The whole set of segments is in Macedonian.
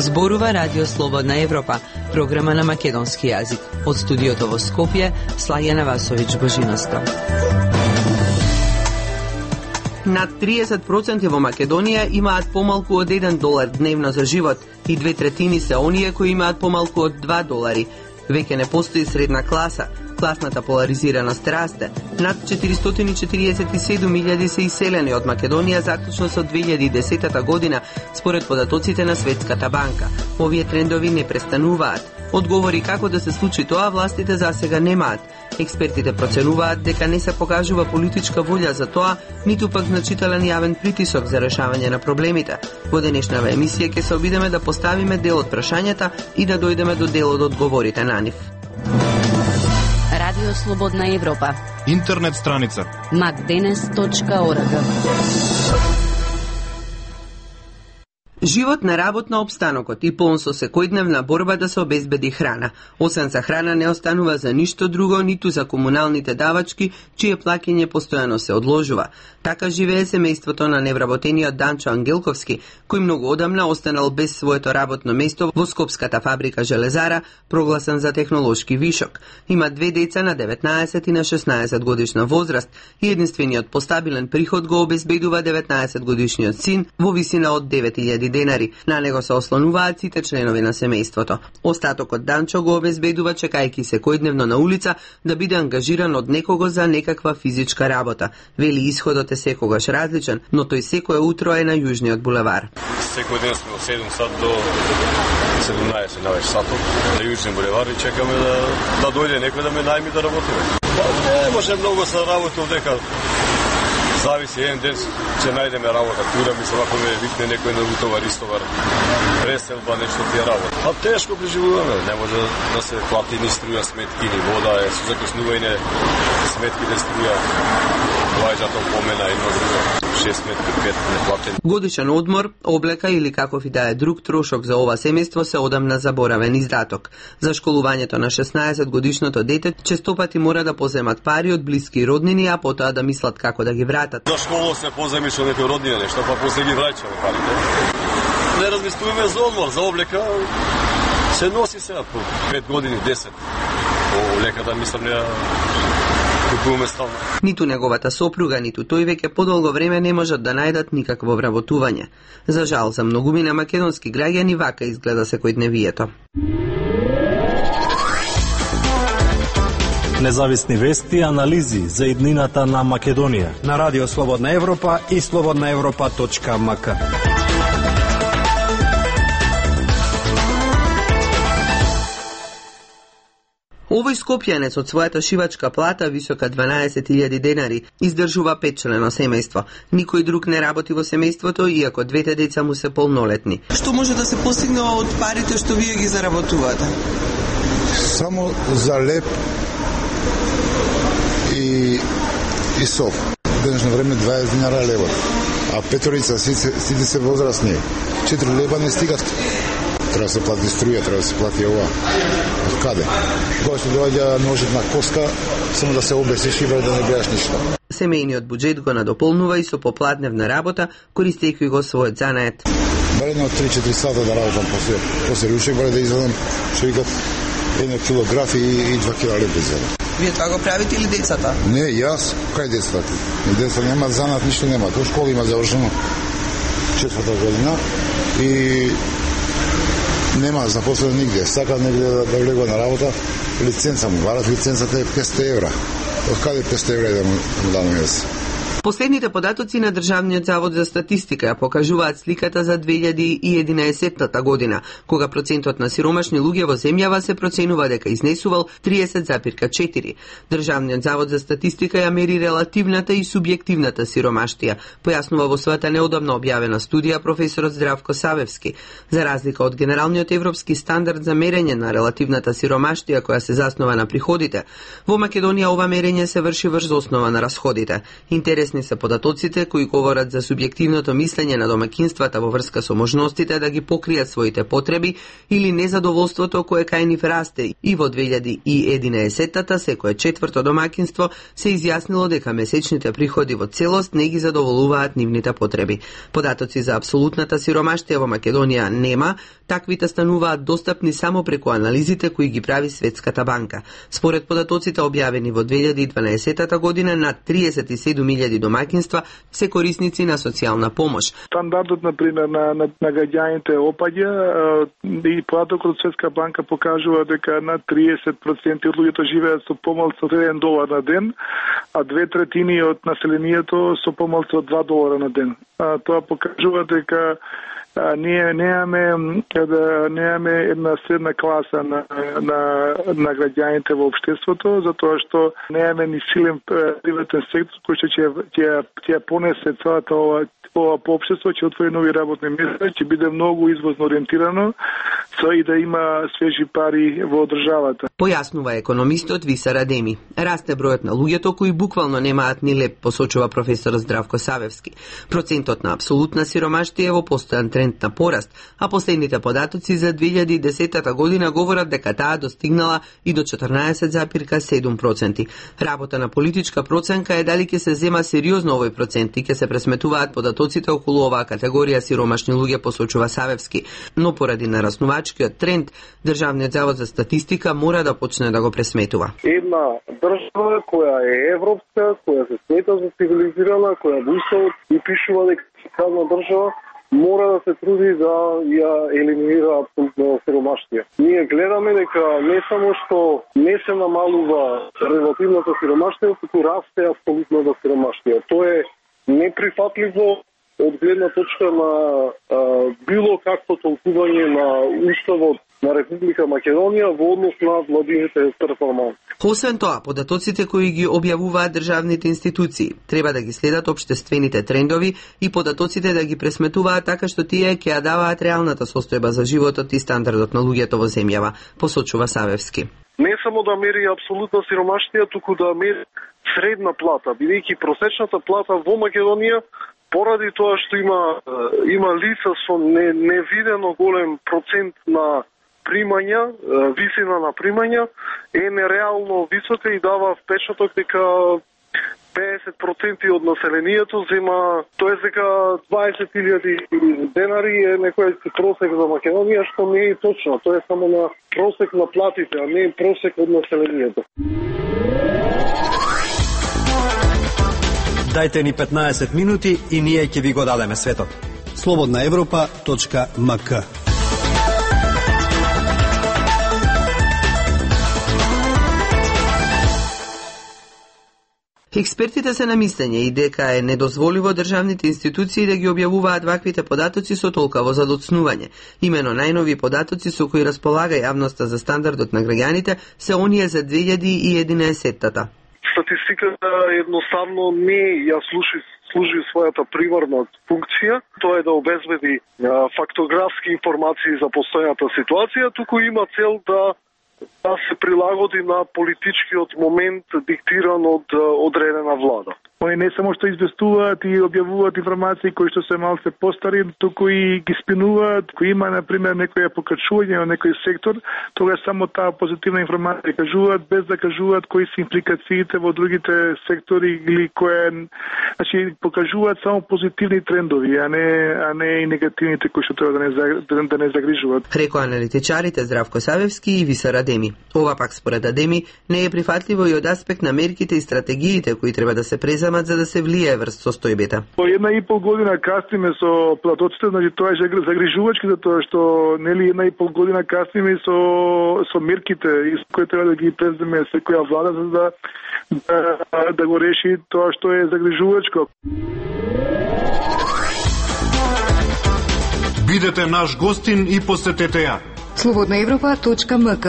Зборува Радио Слободна Европа, програма на македонски јазик. Од студиото во Скопје, Слаѓана Васовиќ Божиноста. Над 30% во Македонија имаат помалку од $1 дневно за живот и 2/3 се оние кои имаат помалку од $2. Веќе не постои средна класа. Класната поларизираност расте. Над 447.000 се иселени од Македонија заклучно со 2010 година, според податоците на Светската банка. Овие трендови не престануваат. Одговори како да се случи тоа властите засега немаат. Експертите проценуваат дека не се покажува политичка волја за тоа, ниту пак значителен јавен притисок за решавање на проблемите. Во денешнава емисија ќе се обидеме да поставиме дел од прашањата и да дојдеме до дел од одговорите на нив. Радио Слободна Европа. Интернет страница macdenes.org. Живот на работ на обстанокот и полн со секојдневна борба да се обезбеди храна. Освен за храна не останува за ништо друго, ниту за комуналните давачки, чие плаќање постојано се одложува. Така живее семејството на невработениот Данчо Ангелковски, кој многу одамна останал без своето работно место во скопската фабрика Железара, прогласен за технолошки вишок. Има две деца на 19 и на 16 годишна возраст и единствениот постабилен приход го обезбедува 19 годишниот син во висина од 9.000 денари. На него се ослонуваат сите членови на семејството. Остатокот Данчо го обезбедува чекајќи секојдневно на улица да биде ангажиран од некого за некаква физичка работа. Вели исходот е секогаш различен, но тој секое утро е на Јужниот булевар. Секој ден сме од 7 сат до 17 на вечер сатот на Јужниот булевар и чекаме да дојде некој да ме најми да работиме. Не може многу се работи дека зависи еден ден ќе најдеме работа тура, мислам ако ме викне некој на утовар, истовар, преселба, нешто ти е работа. А тешко преживуваме, не може да се плати ни струја, сметки, ни вода, со закоснување сметките струја, лајџато помена и друго, 6 сметки, 5 неплатени. Годишен одмор, облека или каков и да е друг трошок за ова семејство се одамна заборавен издаток. За школувањето на 16 годишното дете честопати мора да поземат пари од блиски и роднини, а потоа да мислат како да ги вратат. За школа се поземи со некој роднина нешто, па после ги враќаме парите. Не размислуваме за одмор, за облека. Се носи сега по 5 години, 10. Облеката мислам не купуваме стално. Ниту неговата сопруга, ниту тој веќе подолго време не можат да најдат никакво вработување. За жал за многумина македонски граѓани вака изгледа секојдневието. Независни вести и анализи за иднината на Македонија на Радио Слободна Европа и slobodnaevropa.mk. Овој скопјанец од својата шивачка плата, висока 12.000 денари, издржува 5-члено семејство. Никој друг не работи во семејството, иако двете деца му се полнолетни. Што може да се постигне од парите што вие ги заработувате? Само за леп и сов. Денешно време 20 динара лева, а петорица сите се возрастни. 4 лева не стигат. Треба да се плати струја, треба да се плати ова. Од каде? Кога што доаѓа ножитна коска, само да се обесиш и да не беаш ништо. Семејниот буџет го надополнува и со попладневна работа, користејќи го својот занает. Барем од 3-4 сата да работам после рушек, барем да извадам што викат 1 килограф и 2 кила леп извадам. Вие тоа го правите или децата? Не, јас, кај децата? Деца нема занат, ништо нема. Тоа школа има завршено 4-та година и нема запослен нигде. Сака негде да влегува на работа, лиценца му барат, лиценцата е 500 евра. Од каде 500 евра да му дадам јас? Последните податоци на Државниот завод за статистика ја покажуваат сликата за 2011 година, кога процентот на сиромашни луѓе во земјава се проценува дека изнесувал 30,4. Државниот завод за статистика ја мери релативната и субјективната сиромаштија, појаснува во својата неодамно објавена студија професорот Здравко Савевски. За разлика од генералниот европски стандард за мерење на релативната сиромаштија која се заснова на приходите, во Македонија ова мерење се врши врз основа на расходите. Интересни Целосни се податоците кои говорат за субјективното мислење на домаќинствата во врска со можностите да ги покријат своите потреби или незадоволството кое кај нив расте, и во 2011-та секое четврто домаќинство се изјаснило дека месечните приходи во целост не ги задоволуваат нивните потреби. Податоци за апсолутната сиромаштија во Македонија нема, таквите стануваат достапни само преку анализите кои ги прави Светската банка. Според податоците објавени во 2012 година, над 37.000 домаќинства се корисници на социјална помош. Стандардот, например, на граѓаните опаѓа и податокот од Светска банка покажува дека над 30% од луѓето живеат со помалку од $1 на ден, а 2/3 од населението со помалку од $2 на ден. Тоа покажува дека ние немаме една средна класа на граѓаните во општеството, затоа што немаме ни силен приватен сектор кој ќе понесе целата ова општество, ќе отвори нови работни места, ќе биде многу извозно ориентирано, и да има свежи пари во државата. Појаснува економистот Висар Адеми. Расте бројот на луѓето кои буквално немаат ни леп, посочува професор Здравко Савевски. Процентот на апсолутна сиромаштија е во постојан тренд на пораст, а последните податоци за 2010 година говорат дека таа достигнала и до 14,7%. Работа на политичка проценка е дали ќе се зема сериозно овој процент и ќе се пресметуваат податоците околу оваа категорија сиромашни луѓе, посочува Савевски. Но поради нараснувачкиот тренд, Државниот завод за статистика мора да почне да го пресметува. Една држава која е европска, која се смета за цивилизирана, која во уставот и пишува дека социјална држава, мора да се труди да ја елиминира апсолутно сиромаштија. Ние гледаме дека не само што не се намалува релативната сиромаштија, туку расте апсолутната сиромаштија. Тоа е неприфатливо од гледна точка на било какво толкување на уставот на Република Македонија во однос на владините перформанси. Освен тоа, податоците кои ги објавуваат државните институции треба да ги следат општествените трендови и податоците да ги пресметуваат така што тие ќе ја даваат реалната состојба за животот и стандардот на луѓето во земјава, посочува Савевски. Не само да мери апсолутна сиромаштија, туку да мери средна плата, бидејќи просечната плата во Македонија, поради тоа што има лица со невидено голем процент на примања, висина на примања, е нереално висока и дава впечаток дека 50% од населението зема, тоест дека 20.000 денари е некој просек за Македонија, што не е точно. Тоа е само на просек на платите, а не е просек од населението. Дајте ни 15 минути и ние ќе ви го дадеме светот. slobodnaevropa.mk. Експертите се на мислење и дека е недозволиво државните институции да ги објавуваат ваквите податоци со толкаво задоцнување. Имено најнови податоци со кои располага јавноста за стандардот на граѓаните се оние за 2011-та. Статистиката едноставно не ја служи својата приварна функција, тоа е да обезбеди фактографски информации за постојната ситуација, туку има цел да се прилагоди на политичкиот момент диктиран од одредена влада. Они не само што известуваат и објавуваат информации кои што се малце постари, туку и ги спинуваат. Кој има, например, некоја покачување на некој сектор, тогаш само таа позитивна информација кажуваат, без да кажуваат кои се импликациите во другите сектори или значи покажуваат само позитивни трендови, а не и негативните кои што треба да не загрижуваат. Рекоа аналитичарите Здравко Савевски и Висар Адеми. Ова пак според Адеми не е прифатливо и од аспект на мерките и стратегиите кои треба да се преземат за да се влијае врз состојбите. По 1,5 година касниме со податоците, значи тоа е загрижувачки, затоа што нели 1,5 година касниме со мерките кои треба да ги преземе секоја влада за да го реши тоа што е загрижувачко. Бидете наш гостин и посетете ја. slobodnaevropa.mk.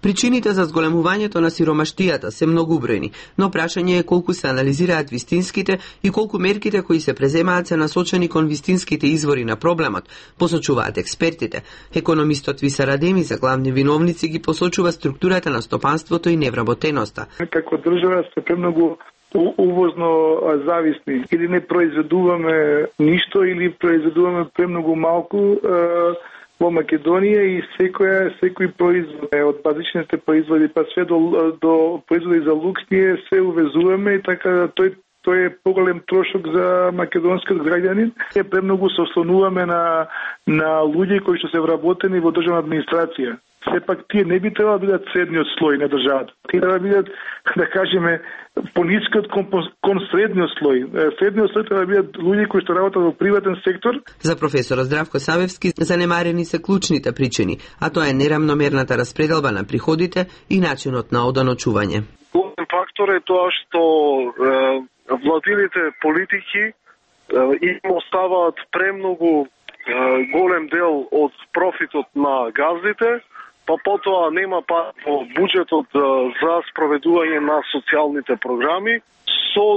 Причините за зголемувањето на сиромаштијата се многубројни, но прашање е колку се анализираат вистинските и колку мерките кои се преземаат се насочени кон вистинските извори на проблемот, посочуваат експертите. Економистот Висар Адеми за главни виновници ги посочува структурата на стопанството и невработеноста. Како држава сте премногу увозно зависни. Или не произведуваме ништо, или произведуваме премногу малку во Македонија и секој производ од базичните производи па све до производи за лукс ние се увезуваме и така тој е поголем трошок за македонскиот граѓанин. Ние премногу се ослонуваме на луѓе кои што се вработени во државна администрација. Сепак тие не би требало да бидат средниот слој на државата. Тие треба да бидат, да кажеме, понискиот кон средниот слој. Средниот слој треба да бидат луѓе кои што работат во приватен сектор. За професорот Здравко Савевски занемарени се клучните причини, а тоа е неравномерната распределба на приходите и начинот на оданочување. Главен фактор е тоа што владилите политики им оставаат премногу голем дел од профитот на газдите, па потоа нема пари во буџетот за спроведување на социјалните програми, со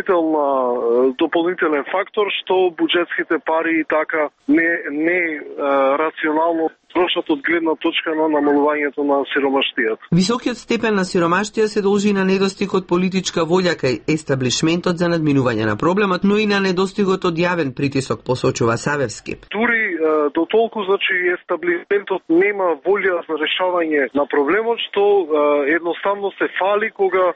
дополнителен фактор што буџетските пари и така не рационално трошат од гледна точка на намалувањето на сиромаштијата. Високиот степен на сиромаштија се должи на недостигот политичка волја кај естаблишментот за надминување на проблемот, но и на недостигот од јавен притисок, посочува Савевски. Дури до толку, значи, естаблишментот нема волја за решавање на проблемот, што едноставно се фали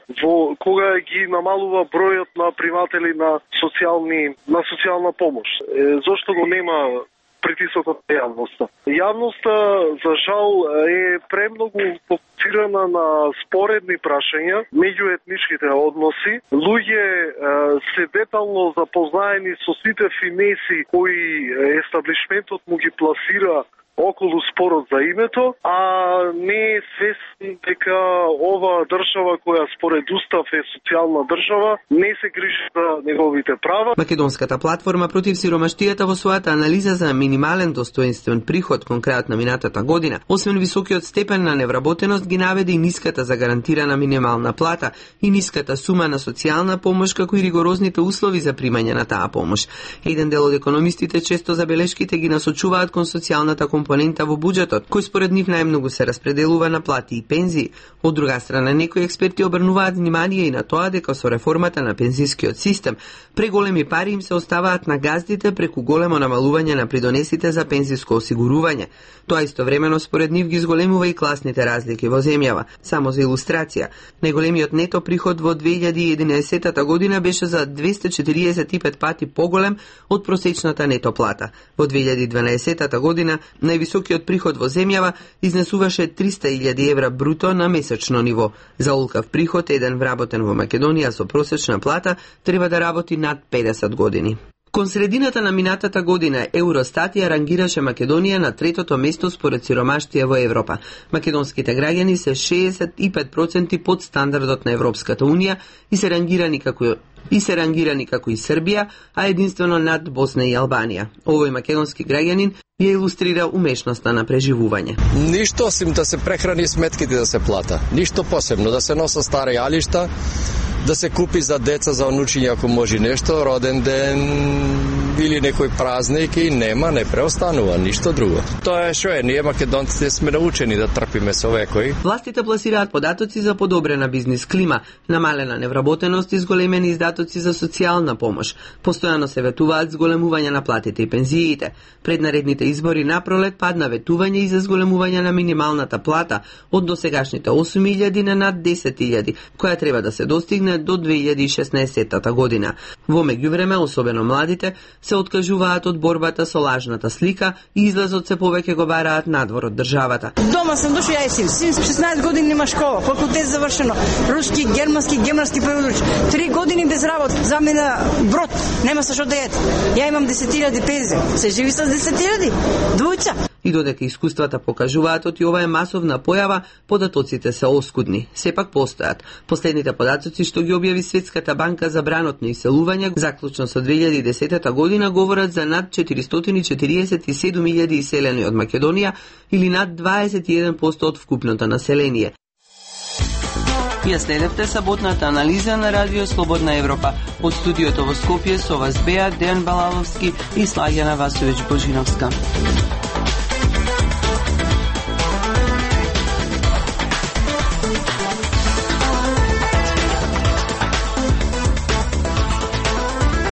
кога ги намалува бројот на приматели на социјална помош. Зошто го нема притисокот на јавноста? Јавноста, за жал, е премногу фокусирана на споредни прашања, меѓуетничките односи. Луѓе се детално запознаени со сите финеси кои естаблишментот му ги пласира околу спорот за името, а не е свесни дека ова држава која според устав е социјална држава, не се грижи за неговите права. Македонската платформа против сиромаштијата во својата анализа за минимален достоинствен приход кон крајот на минатата година, освен високиот степен на невработеност, ги наведе и ниската за гарантирана минимална плата и ниската сума на социјална помош, како и ригорозните услови за примање на таа помош. Еден дел од економистите често забелешките ги насочуваат кон социјалната компонента во буџетот, кој според нив најмногу се распределува на плати и пензии. Од друга страна, некои експерти обрнуваат внимание и на тоа дека со реформата на пензискиот систем преголеми пари им се оставаат на газдите преку големо намалување на придонесите за пензиско осигурување. Тоа истовремено според нив ги зголемува и класните разлики во земјава. Само за илустрација, најголемиот нето приход во 2011 година беше за 245 пати поголем од просечната нето плата. Во 2012 година највисокиот приход во земјава изнесуваше 300.000 евра бруто на месечно ниво. За олкав приход, еден вработен во Македонија со просечна плата треба да работи над 50 години. Кон средината на минатата година Евростат ја рангираше Македонија на третото место според сиромаштија во Европа. Македонските граѓани се 65% под стандардот на Европската Унија и се рангирани како и Србија, а единствено над Босна и Албанија. Овој македонски граѓанин ја илустрира умешноста на преживување. Ништо осим да се прехрани сметките да се плата. Ништо посебно, да се носа стари алишта, да се купи за деца, за онучиња ако може нешто, роден ден или некој празник и не преостанува ништо друго. Тоа е што е, ние македонците сме научени да трпиме со векои. Властите пласираат податоци за подобрена бизнис клима, намалена невработеност и зголемени издатоци за социјална помош. Постојано се ветуваат зголемување на платите и пензиите. Пред наредните избори на пролет падна ветување и за зголемување на минималната плата од досегашните 8.000 на над 10.000, која треба да се достигне до 2016 година. Во меѓувреме, особено младите, се откажуваат од борбата со лажната слика и излазот се повеќе го бараат надвор од државата. Дома сам дошол, ја и син 16 години нема школа, факултет завршено, руски, германски, гемарски преводач, 3 години без работа, за мене брод, нема со што да јаде. Ја имам 10.000 пензија, се живи со 10.000, двојца. И додека искуствата покажуваат оти ова е масовна појава, податоците се оскудни. Сепак постојат. Последните податоци што ги објави Светската банка за бранот на иселување, заклучно со 2010 година, говорат за над 447.000 иселени од Македонија или над 21% од вкупното население. Ја следевте саботната анализа на Радио Слободна Европа. Од студиото во Скопје со вас беа Дејан Балаловски и Слагјана Васовиќ Божиновска.